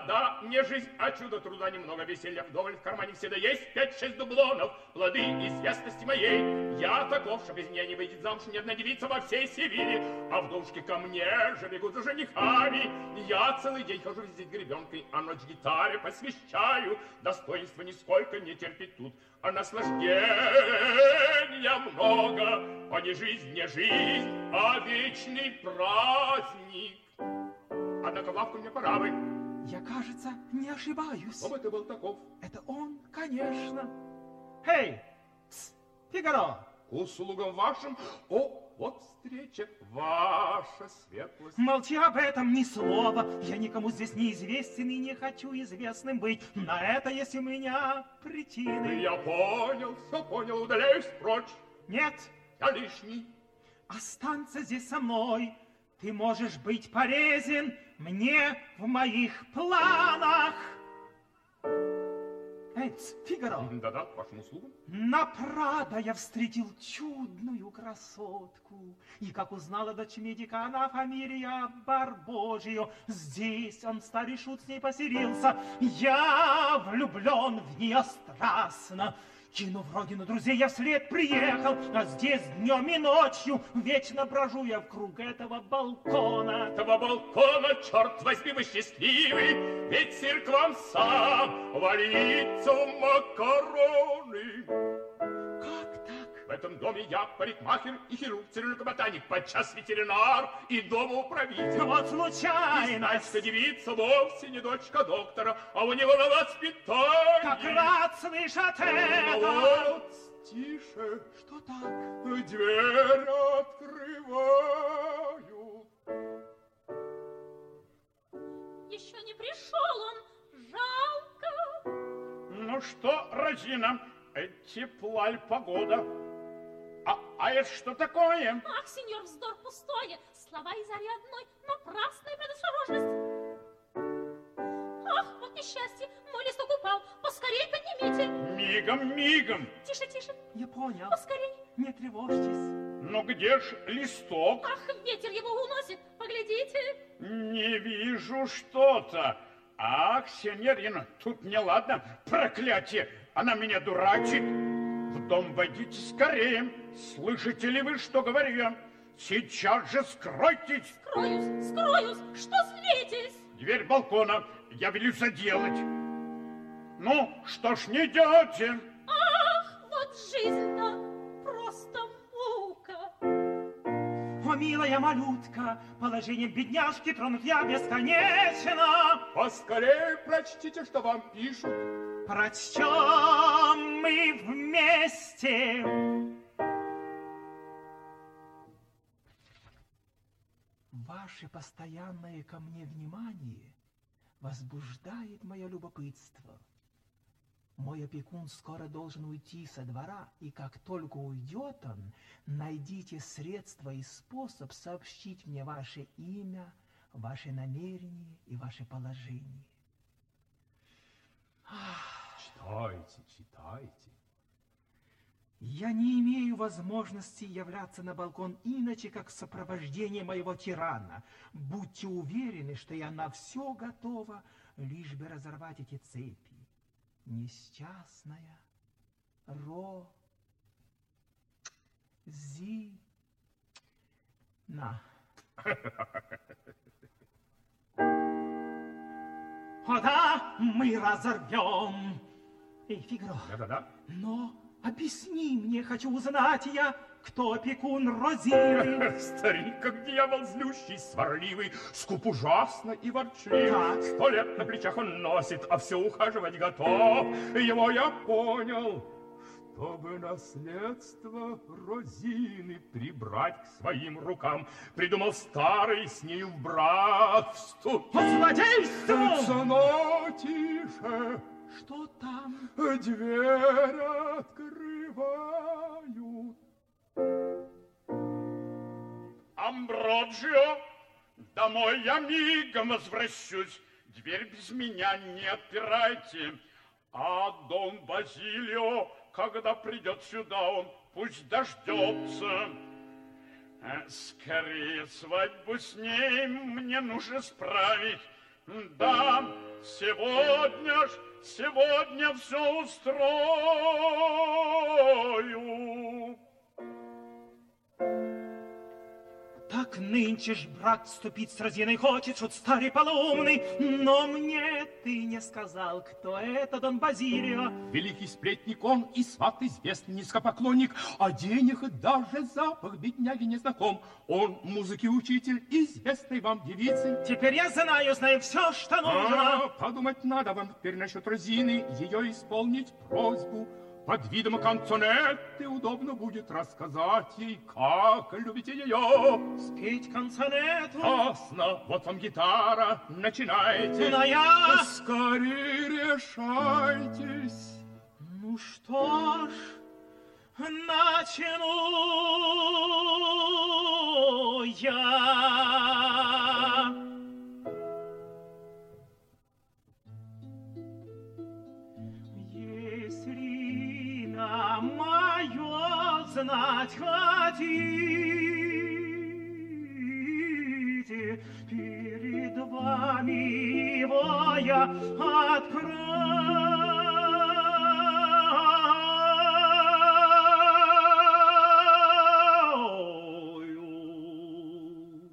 Да, не жизнь, а чудо труда немного, веселья вдоволь, в кармане всегда есть 5-6 дублонов, плоды известности моей. Я таков, что без меня не выйдет замуж ни одна девица во всей Сибири, а вдовушки ко мне же бегут за женихами. Я целый день хожу везде гребенкой, а ночь гитаре посвящаю. Достоинства нисколько не терпит тут, а наслаждения много, а не жизнь, а вечный праздник. Однако в лавку мне пора бы. Я, кажется, не ошибаюсь. Кто бы ты был таков? Это он, конечно. Эй, Фигаро! К услугам вашим. О, вот встреча, ваша светлость. Молчи об этом ни слова. Я никому здесь не известен и не хочу известным быть. На это есть у меня причины. Я понял, все понял, удаляюсь прочь. Нет. Я лишний. Останься здесь со мной. Ты можешь быть полезен мне в моих планах. Эй, Фигаро. Да-да, к вашим услугам. На Прадо я встретил чудную красотку. И как узнала дочь медика, она фамилия Барбожио. Здесь он, старый шут, с ней поселился. Я влюблен в нее страстно. Кинув родину друзей, я вслед приехал, а здесь днем и ночью вечно брожу я вкруг этого балкона. Этого балкона, черт возьми, вы счастливый, ведь цирк вам сам валится в макароны. Как так? В этом доме я парикмахер и хирург, цирюлька-ботаник, подчас ветеринар и домоуправитель. Вот случайно. И знать, что девица вовсе не дочка доктора, а у него на воспитании. Как рад слышать это. Вот, тише. Что так? Дверь открывают. Еще не пришел он, жалко. Ну что, Розина, тепла ль погода? А это что такое? Ах, сеньор, вздор пустое. Слова из зари одной, напрасная предосторожность. Ах, вот несчастье, мой листок упал. Поскорей поднимите. Мигом. Тише, тише. Я понял. Поскорей. Не тревожьтесь. Ну где ж листок? Ах, ветер его уносит. Поглядите. Не вижу что-то. Ах, сеньорина, тут неладно. Проклятие, она меня дурачит. В дом войдите скорее. Слышите ли вы, что говорю я? Сейчас же скройтесь. Скроюсь. Что злитесь? Дверь балкона я велю заделать. Ну, что ж не идете? Ах, вот жизнь-то просто мука. О, милая малютка, положением бедняжки тронут я бесконечно. Поскорее прочтите, что вам пишут. Прочтем мы вместе. Ваше постоянное ко мне внимание возбуждает мое любопытство. Мой опекун скоро должен уйти со двора, и как только уйдет он, найдите средства и способ сообщить мне ваше имя, ваши намерения и ваше положение. Читайте. Я не имею возможности являться на балкон иначе, как в сопровождении моего тирана. Будьте уверены, что я на все готова, лишь бы разорвать эти цепи. Несчастная Розина. О да, мы разорвем. Эй, Фигаро. Да. Но объясни мне, хочу узнать я, кто опекун Розины. Старик, как дьявол злющий, сварливый, скуп ужасно и ворчливый. Так. 100 лет на плечах он носит, а все ухаживать готов. Его я понял. Чтобы наследство Розины прибрать к своим рукам, придумал старый с нею в брак вступить. Злодейство! Цена тише. Что там? Дверь открывают. Амброджио, домой я мигом возвращусь. Дверь без меня не отпирайте. А Дон Базилио, когда придет сюда, он пусть дождется. Скорее свадьбу с ней мне нужно справить. Да, сегодня все устрою. Так нынче ж брат вступить с Розиной хочет, шут старый полоумный, но мне ты не сказал, кто это Дон Базилио. Великий сплетник он и сват известный низкопоклонник, а денег даже запах бедняги не знаком. Он музыки учитель известной вам девицы. Теперь я знаю все, что нужно. Подумать надо вам теперь насчет Розины, ее исполнить просьбу. Под видом канцонетты удобно будет рассказать ей, как любите ее. Спеть канцонету? Ясно, вот вам гитара, начинайте. Но я... Скорее решайтесь. Ну что ж, начну я. Если на мое знать хотите, перед вами его я открою.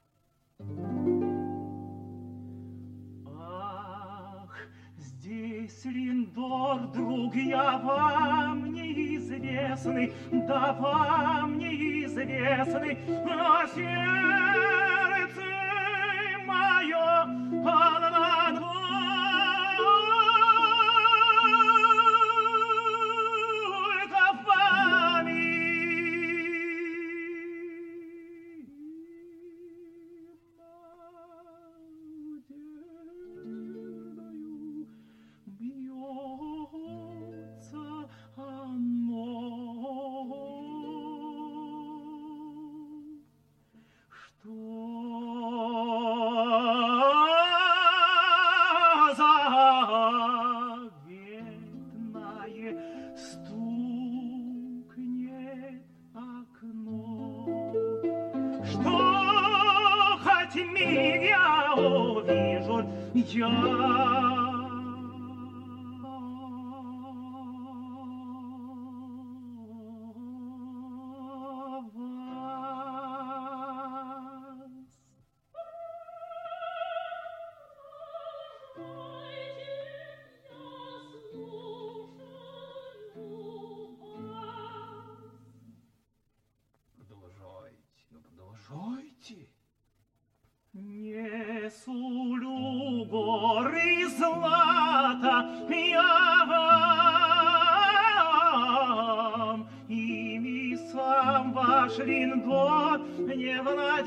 Ах, здесь Линдор, друг, я вам неизвестный, да вам неизвестный, а сердце мое над только вами. Бьется оно. Что заветное стукнет окно? Что хоть миг я увижу, Продолжайте. не сулю горы злата я вам, ими сам ваш Линдор не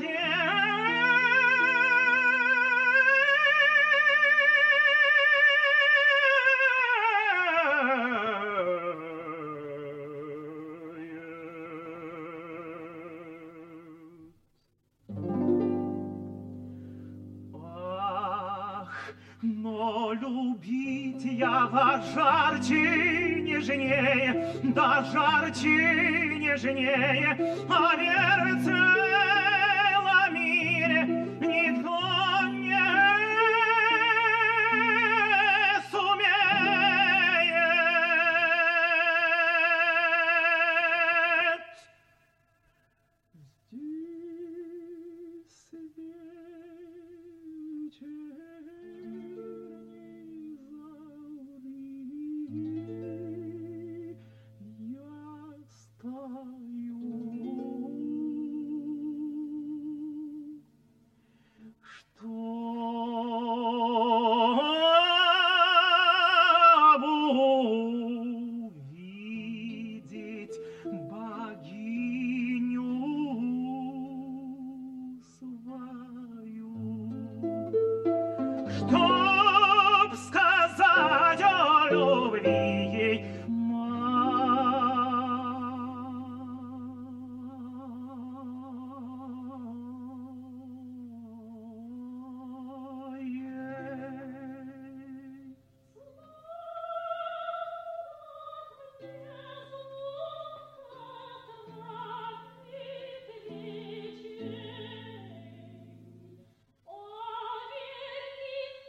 Ах, но любить я вас жарче, нежнее, да жарче, нежнее, а в целом мире никто не сумеет. Здесь вечерней зари я стою, чтобы увидеть богиню свою, чтоб сказать о любви ей моей. О, верни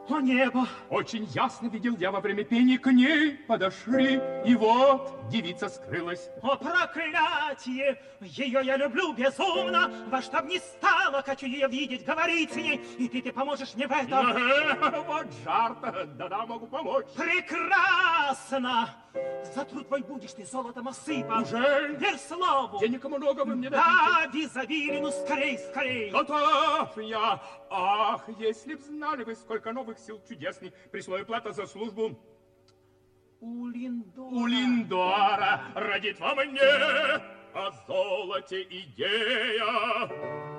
О, небо! Очень ясно видел я во время пения, к ней подошли, и вот девица скрылась. О, проклятие! Ее я люблю безумно, во что б ни стало, хочу ее видеть, говорить с ней, и ты поможешь мне в этом. Вот жар-то, да-да, могу помочь. Прекрасно! За труд твой будешь ты золотом осыпан. Уже? Верь слову. Денег много вы мне дадите. Да, визави, ну скорей, скорей. Готов я. Ах, если б знали вы, сколько новых сил чудесных при слове плата за службу У Линдора. у Линдора родит во мне о золоте идея.